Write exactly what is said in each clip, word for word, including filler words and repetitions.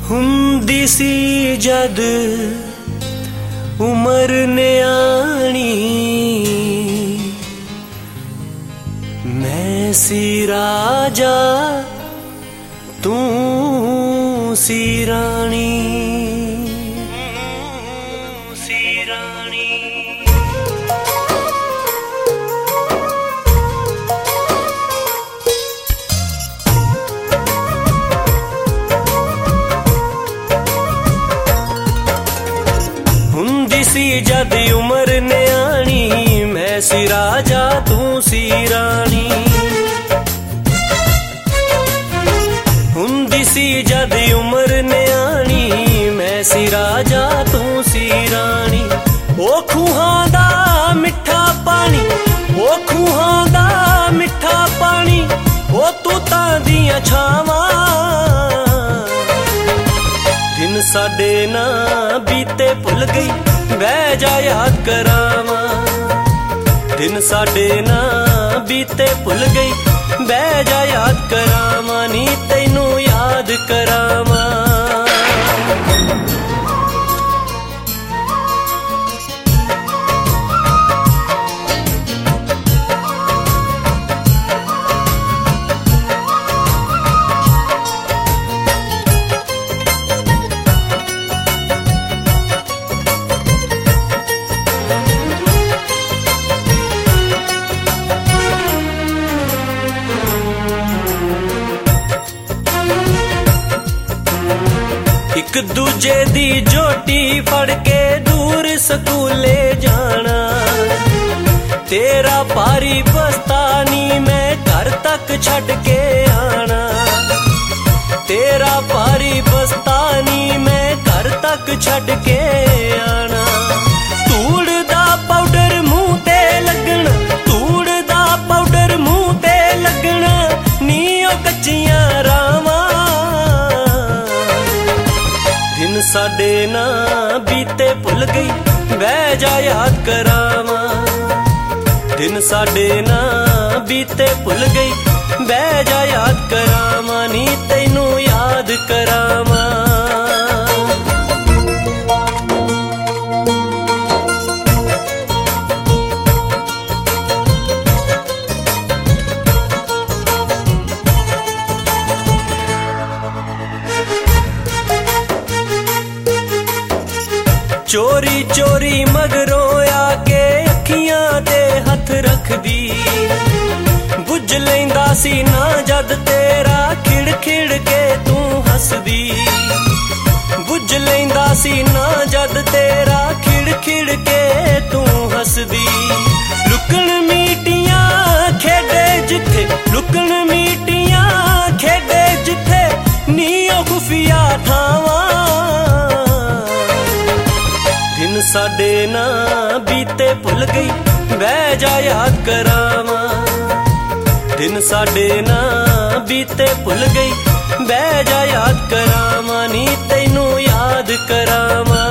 हुंदी सी जद उमर न्याणी, मैं सी राजा तू सी रानी। सी रानी हुंदी सी जद उमर न्याणी, मैं सी राजा तू सी रानी। हुंदी सी जद उमर न्याणी, मैं सी राजा तू सी रानी। ओ खूहां दा मिठा पानी, ओ खूहां दा मिठा पानी, ओ तू तां दियां छावां। दिन साडे ना बीते भुल गई, बह जा याद करावां। दिन साडे ना बीते भुल गई, बह जा याद करावां नी तैनू याद करावां। एक दूजे दी जोटी फड़ के दूर स्कूले जाना, तेरा भारी बस्तानी मैं घर तक छड़ के आना। तेरा भारी बस्तानी मैं घर तक छड़ के आना। धूड़ दा पाउडर मुंह ते लगना, धूड़ दा पाउडर मुंह ते लगना, नी ओ कच्चियां रावां। दिन साडे ना बीते भुल गई, बह जा याद करावां। दिन साडे ना बीते भुल गई, बह जा याद करावां नी तैनू याद करावां। चोरी चोरी मगरों आके अखियां ते हथ रख दी, बुझ लैंदा सी ना जद तेरा खिड़ खिड़ के तू हसदी। बुझ लैंदा सी ना जद तेरा खिड़ खिड़ के तू हसदी। लुकण मीटियां खेडे जिथे, लुकण मीटियां खेडे जिथे, नीओ खुफिया ठावां। दिन साडे ना बीते भुल गई, बह जा याद करावां। दिन साडे ना बीते भुल गई, बह जा याद करावां नी तैनू याद करावां।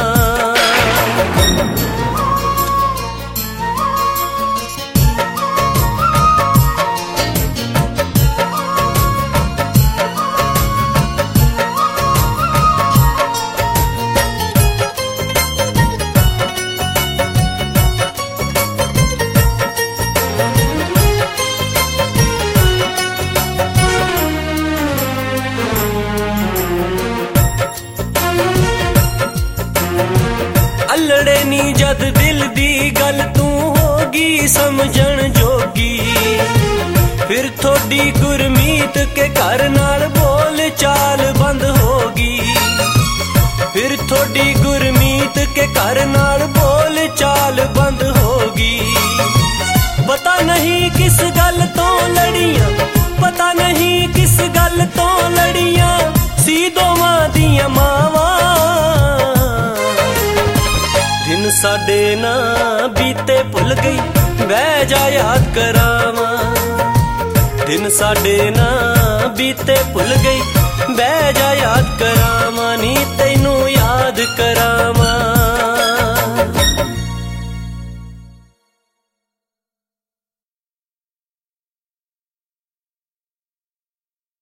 अल्लड़े नी जद दिल दी गल तू होगी समझण जोगी, फिर थोड़ी गुरमीत के घर नाल बोल चाल बंद होगी। फिर थोड़ी गुरमीत के घर नाल बोल चाल बंद होगी। पता नहीं किस गल तो लड़ियां, पता नहीं किस गल तो लड़ियां, सी दोवां दियां मावां। दिन साडे ना बीते भुल गई, बह जा याद करावां। दिन साडे ना बीते भुल गई, बह जा याद करावां नी तैनू याद करावां।